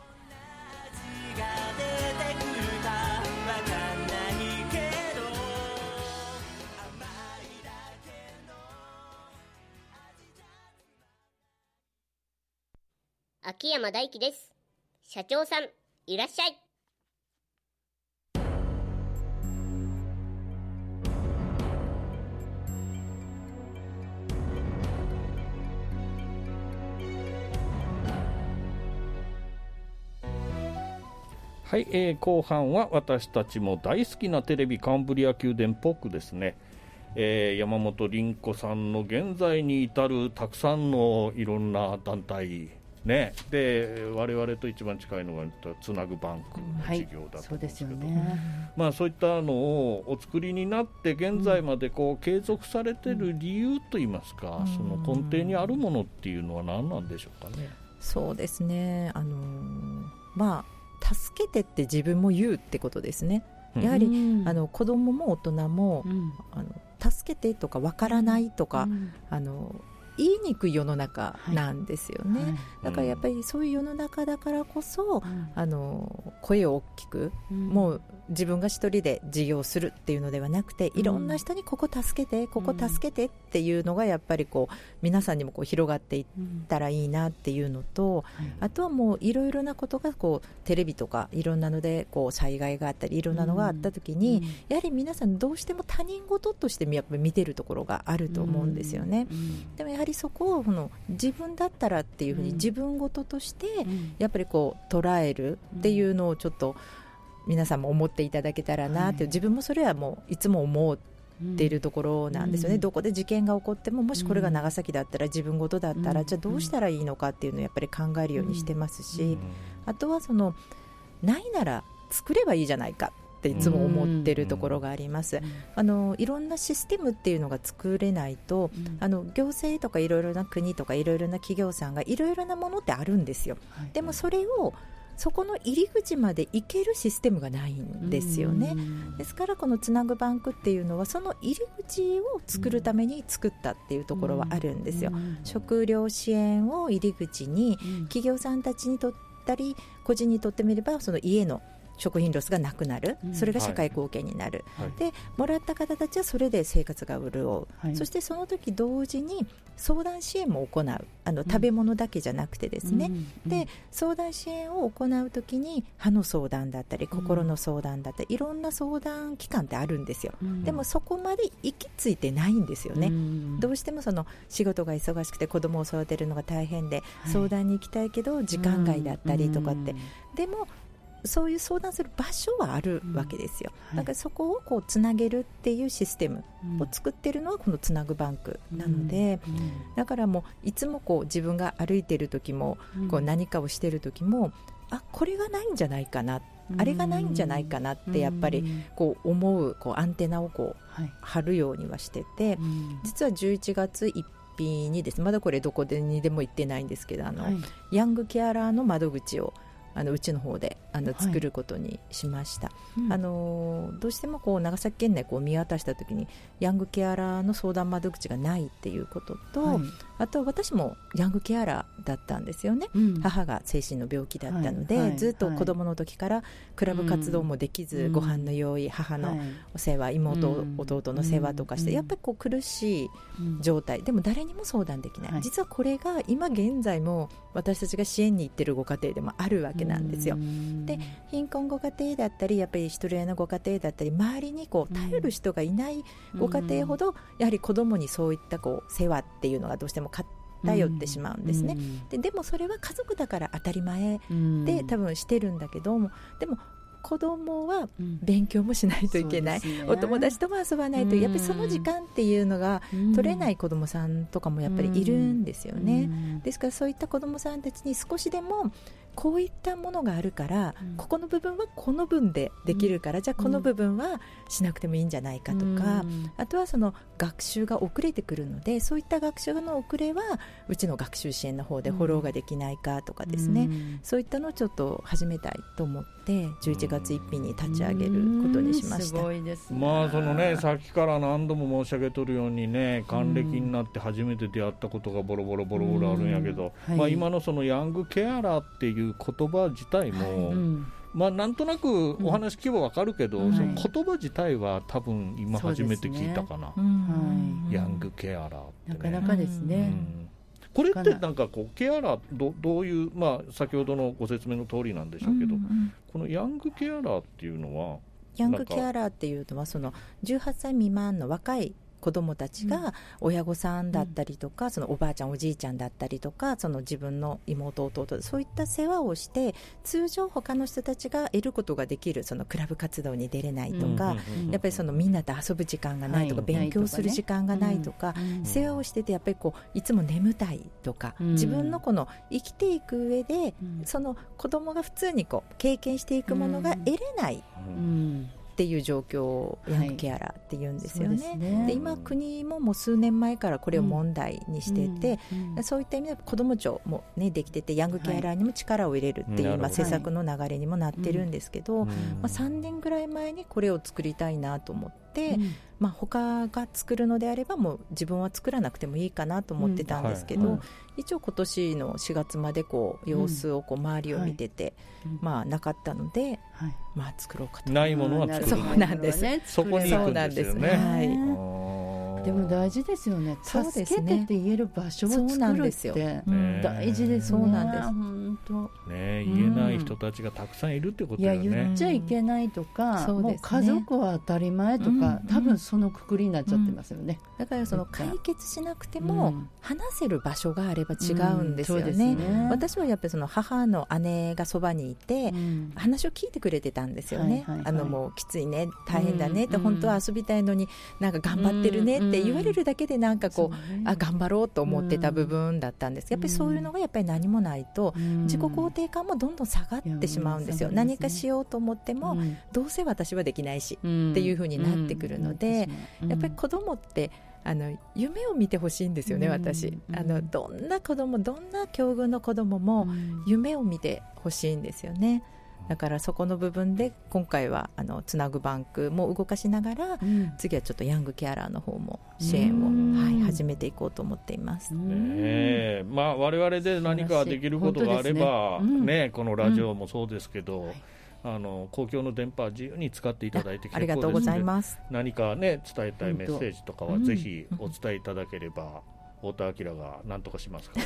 秋山大輝です。社長さん、いらっしゃい。
はい、えー、後半は私たちも大好きなテレビカンブリア宮殿っぽくですね、えー、山本凛子さんの現在に至るたくさんのいろんな団体ね、で我々と一番近いのがつなぐバンクの事業だと思うんですけど、はい、そうですよね。まあ、そういったのをお作りになって現在までこう継続されている理由といいますか、うん、その根底にあるものっていうのは何なんでしょうかね。
そうですね、あのー、まあ助けてって自分も言うってことですね。やはり、うん、あの子供も大人も、うん、あの助けてとかわからないとか、うん、あの言いにくい世の中なんですよね、はいはい、だからやっぱりそういう世の中だからこそ、うん、あの声を大きく、うん、もう自分が一人で事業するっていうのではなくて、いろんな人にここ助けて、ここ助けてっていうのがやっぱりこう皆さんにもこう広がっていったらいいなっていうのと、うん、あとはもういろいろなことがこうテレビとかいろんなのでこう災害があったりいろんなのがあった時に、うん、やはり皆さんどうしても他人事としてやっぱり見てるところがあると思うんですよね、うんうん、でもやはりそこをこの自分だったらっていうふうに自分事としてやっぱりこう捉えるっていうのをちょっと皆さんも思っていただけたらなって、はい、自分もそれはもういつも思っているところなんですよね、うん、どこで事件が起こってももしこれが長崎だったら自分事だったら、うん、じゃあどうしたらいいのかっていうのをやっぱり考えるようにしてますし、うん、あとはそのないなら作ればいいじゃないかっていつも思ってるところがあります、うん、あのいろんなシステムっていうのが作れないと、うん、あの行政とかいろいろな国とかいろいろな企業さんがいろいろなものってあるんですよ、はい、でもそれをそこの入り口まで行けるシステムがないんですよね。ですからこのつなぐバンクっていうのはその入り口を作るために作ったっていうところはあるんですよ。食料支援を入り口に企業さんたちにとったり個人にとってみればその家の食品ロスがなくなる、それが社会貢献になる、はい、でもらった方たちはそれで生活が潤う、はい、そしてその時同時に相談支援も行う、あの食べ物だけじゃなくてですね、うん、で相談支援を行う時に歯の相談だったり心の相談だったり、いろんな相談機関ってあるんですよ、うん、でもそこまで行き着いてないんですよね、うん、どうしてもその仕事が忙しくて子供を育てるのが大変で、はい、相談に行きたいけど時間外だったりとかって、うん、でもそういう相談する場所はあるわけですよ、うんはい、だからそこをこうつなげるっていうシステムを作ってるのはこのつなぐバンクなので、うんうん、だからもういつもこう自分が歩いてる時も、こう何かをしてる時も、あ、これがないんじゃないかな、あれがないんじゃないかなってやっぱりこう思う、こうアンテナをこう張るようにはしてて、実はじゅういちがつついたちにです、まだこれどこでにでも行ってないんですけど、あの、はい、ヤングケアラーの窓口をあのうちの方であの作ることにしました、はいうん、あのどうしてもこう長崎県内こう見渡したときにヤングケアラーの相談窓口がないっていうことと、はい、あと私もヤングケアラーだったんですよね、うん、母が精神の病気だったので、はいはい、ずっと子供の時からクラブ活動もできず、うん、ご飯の用意、母のお世話、妹、うん、弟の世話とかして、うん、やっぱりこう苦しい状態、うん、でも誰にも相談できない、はい、実はこれが今現在も私たちが支援に行ってるご家庭でもあるわけなんですよ。で、貧困ご家庭だったりやっぱり一人親のご家庭だったり周りにこう頼る人がいないご家庭ほどやはり子供にそういったこう世話っていうのがどうしても頼ってしまうんですね、で、でもそれは家族だから当たり前で多分してるんだけども、でも子供は勉強もしないといけない、うんね、お友達とも遊ばないと、やっぱりその時間っていうのが取れない子供さんとかもやっぱりいるんですよね、ですからそういった子供さんたちに少しでもこういったものがあるから、うん、ここの部分はこの分でできるから、うん、じゃあこの部分はしなくてもいいんじゃないかとか、うん、あとはその学習が遅れてくるので、そういった学習の遅れはうちの学習支援の方でフォローができないかとかですね、うん、そういったのをちょっと始めたいと思ってじゅういちがつついたちに立ち上げることにしました、うん、すごいですね。
まあそのね、さっきから何度も申し上げとるようにね、還暦になって初めて出会ったことがボロボロボロボロあるんやけど、うんはい、まあ、今のそのヤングケアラーっていう言葉自体も、はいうん、まあ、なんとなくお話聞けばわかるけど、うん、その言葉自体は多分今初めて聞いたかな、ねうん、ヤングケアラーって、ね、
なかなかですね、
うんこれってなんかこうケアラー ど, どういう、まあ、先ほどのご説明の通りなんでしょうけど、うんうん、このヤングケアラーっていうのは
ヤングケアラーっていうのはそのじゅうはっさい未満の若い子どもたちが親御さんだったりとか、うん、そのおばあちゃんおじいちゃんだったりとか、その自分の妹弟そういった世話をして通常他の人たちが得ることができるそのクラブ活動に出れないとか、うんうん、やっぱりそのみんなと遊ぶ時間がないとか、はい、勉強する時間がないとか、うん、世話をしててやっぱりこういつも眠たいとか、うん、自分のこの生きていく上で、うん、その子供が普通にこう経験していくものが得れない、うんうんっていう状況をヤングケアラーって言うんですよね、はい、そうですね。で今国ももう数年前からこれを問題にしてて、うんうん、そういった意味で子ども庁も、ね、できててヤングケアラーにも力を入れるっていう、はい、まあ、政策の流れにもなってるんですけど、はい、まあ、さんねんぐらい前にこれを作りたいなと思って、うん、まあ、他が作るのであればもう自分は作らなくてもいいかなと思ってたんですけど、うんはい、一応今年のしがつまでこう様子をこう周りを見てて、うんはい、まあ、なかったので、はい、まあ、作ろうかと。
ないものは作る。
そうなんです、ね、
そこに行くんですよね。
はい、
でも大事ですよね。助けてって言える場所を作るって大事ですね。
そうなんです。
本当
ね、言えない人たちがたくさんいるってことだよね。
いや、言っちゃいけないとか、うん、もう家族は当たり前とか、うん、多分そのくくりになっちゃってますよね、
うん、だからその解決しなくても、うん、話せる場所があれば違うんですよね、うん、そうですね。私はやっぱりその母の姉がそばにいて、うん、話を聞いてくれてたんですよね、はいはいはい、あのもうきついね、大変だねって、うん、本当は遊びたいのになんか頑張ってるねって言われるだけでなんかこう、うん、あ頑張ろうと思ってた部分だったんです。やっぱりそういうのがやっぱり何もないと、うん、自己肯定感もどんどん下がってしまうんですよ、ね、何かしようと思っても、うん、どうせ私はできないし、うん、っていう風になってくるので、うん、やっぱり子供ってあの夢を見てほしいんですよね、うん、私あのどんな子供どんな境遇の子供も夢を見てほしいんですよね。だからそこの部分で今回はあのつなぐバンクも動かしながら、うん、次はちょっとヤングケアラーの方も支援を、はい、始めていこうと思っています。
ね、まあ、我々で何かできることがあれば、ねうん、ね、このラジオもそうですけど、うん、 あの公共の電波は自由に使っていただいて結構ですので、
ありがとうございます。
何かね伝えたいメッセージとかはぜひお伝えいただければ、太田明が何とかしますから、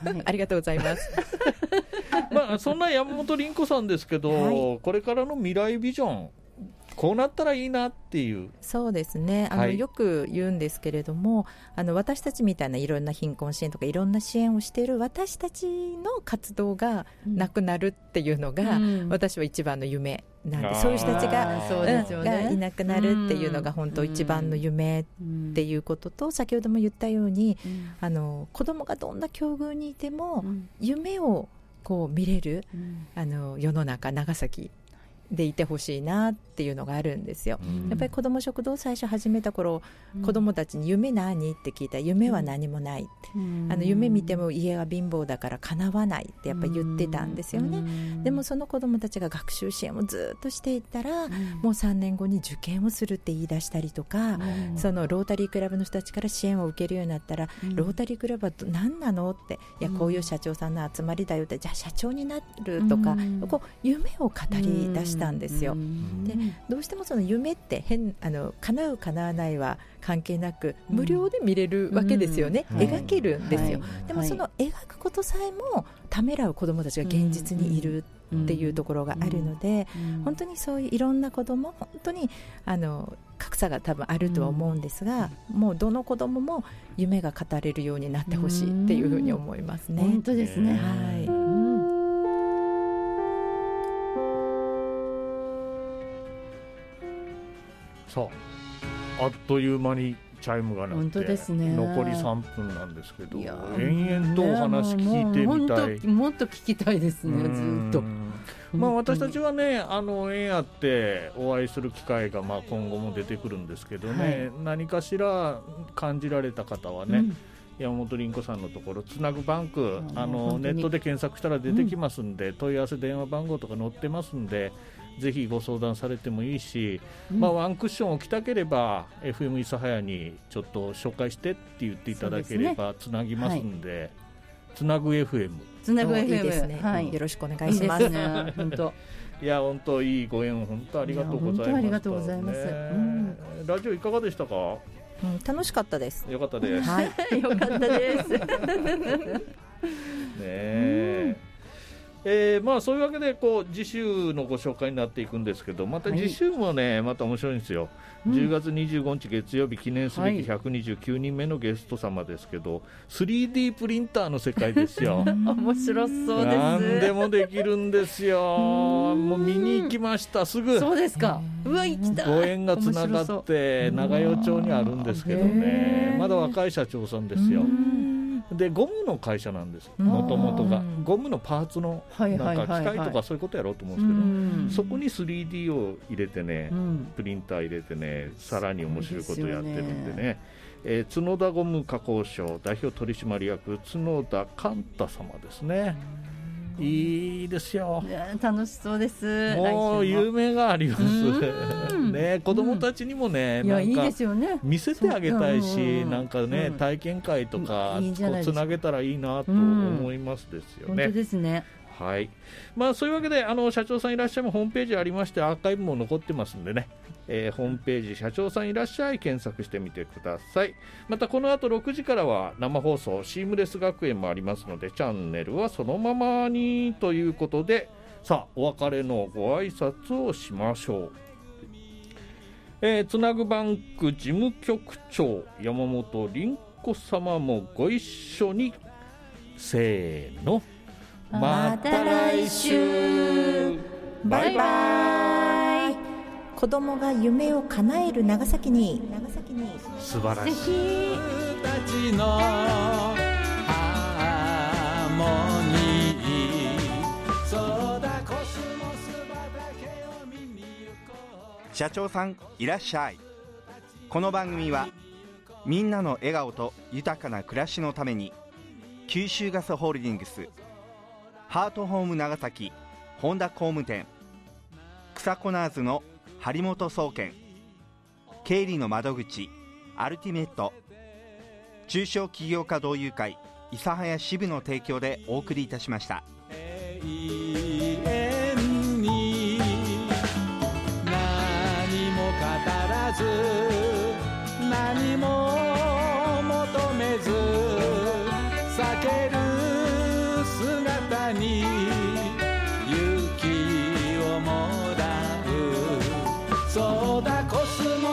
はい、ありがとうございます
まあそんな山本凛子さんですけど、はい、これからの未来ビジョンこうなったらいいなっていう。
そうですね、あの、はい、よく言うんですけれども、あの私たちみたいないろんな貧困支援とかいろんな支援をしている私たちの活動がなくなるっていうのが、うん、私は一番の夢なんで、そういう人たちが、そうですよね、がいなくなるっていうのが本当一番の夢っていうことと、先ほども言ったように、うん、あの子供がどんな境遇にいても、うん、夢をこう見れる、うん、あの世の中長崎でいてほしいなっていうのがあるんですよ、うん、やっぱり子ども食堂を最初始めた頃、うん、子どもたちに夢何って聞いたら夢は何もないって、うん、あの夢見ても家が貧乏だから叶わないってやっぱり言ってたんですよね、うん、でもその子どもたちが学習支援をずっとしていったら、うん、もうさんねんごに受験をするって言い出したりとか、うん、そのロータリークラブの人たちから支援を受けるようになったら、うん、ロータリークラブは何なのって、いやこういう社長さんの集まりだよって、じゃあ社長になるとか、うん、こう夢を語り出したんですよ、うん、でどうしてもその夢って変あの叶う叶わないは関係なく無料で見れるわけですよね、うん、描けるんですよ、はい、でもその描くことさえもためらう子どもたちが現実にいるっていうところがあるので、うんうん、本当にそういういろんな子ども本当にあの格差が多分あるとは思うんですが、うん、もうどの子どもも夢が語れるようになってほしいっていうふうに思いますね、
うん、本当ですね、はい、うん
さあ、あっという間にチャイムが鳴って、ね、残りさんぷんなんですけど、延々とお話聞いてみたい、
ね、も, もっと聞きたいですね、ずっと。
まあ、私たちはね、あの縁あってお会いする機会がまあ今後も出てくるんですけどね、はい、何かしら感じられた方はね、うん、山本凛子さんのところつなぐバンク、あのネットで検索したら出てきますんで、うん、問い合わせ電話番号とか載ってますんで、ぜひご相談されてもいいし、うん、まあ、ワンクッション置きたければ エフエム 諫早にちょっと紹介してって言っていただければつなぎますんで、はい、つなぐ エフエム
つなぐ エフエム
いいですね、はい、よろしくお願いします。いいですね、
本当
いや本当いいご縁本当ありがとうございました、ね、本当ありがとうございます、うん、ラジオいかがでしたか？
うん、楽しかったです。
よかったです、
はい、
よかったですね
え、うんえーまあ、そういうわけでこう次週のご紹介になっていくんですけど、また次週もね、はい、また面白いんですよ、うん、じゅうがつにじゅうごにち月曜日記念すべきひゃくにじゅうきゅうにんめのゲスト様ですけど、はい、スリーディー プリンターの世界ですよ
面白そうです。
何でもできるんですよ。もう見に行きました、すぐ。
そうですか。うわ行きたい。
ご縁がつながって長与町にあるんですけどね、まだ若い社長さんですよ。でゴムの会社なんです、もともとがゴムのパーツのなんか機械とかそういうことやろうと思うんですけど、そこに スリーディー を入れてね、うん、プリンター入れてね、さらに面白いことをやってるんでね、えー、角田ゴム加工所代表取締役角田寛太様ですね。いいですよ、
楽しそうです。
もう夢がありますね。子供たちにもね、うん、なんか見せてあげたいし、なんかね、うん、体験会とかつなげたらいいなと思いますですよね、うん、
本当ですね。
はい、まあ、そういうわけであの社長さんいらっしゃいもホームページありまして、アーカイブも残ってますんでね、えー、ホームページ社長さんいらっしゃい検索してみてください。またこの後ろくじからは生放送シームレス学園もありますので、チャンネルはそのままにということで、さあお別れのご挨拶をしましょう。えー、つなぐバンク事務局長山本凛子様もご一緒に、せーの、また来週、バイバイ。
子供が夢を叶える長崎に、
素晴らしい
たちのハーモニー、そうだコスモス畑を見に行こう。
社長さんいらっしゃい。この番組はみんなの笑顔と豊かな暮らしのために、九州ガスホールディングス、ハートホーム長崎本田工務店、草コナーズの張本総研、経理の窓口アルティメット、中小企業家同友会諫早支部の提供でお送りいたしました。永遠に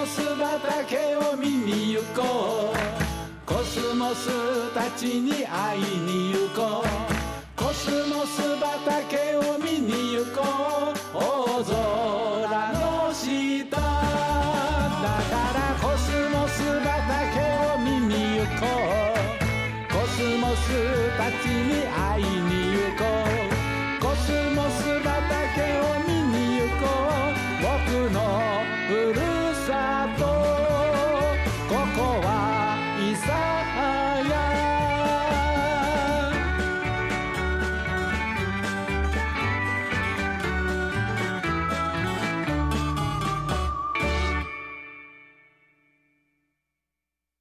ス畑を見に行こうコスモスたちに会いに行こうコスモス畑を見に行こう大空の下だからコスモス畑を見に行こうコスモスたちに会いに行こうコスモス畑を見に行こう僕のふるさとここは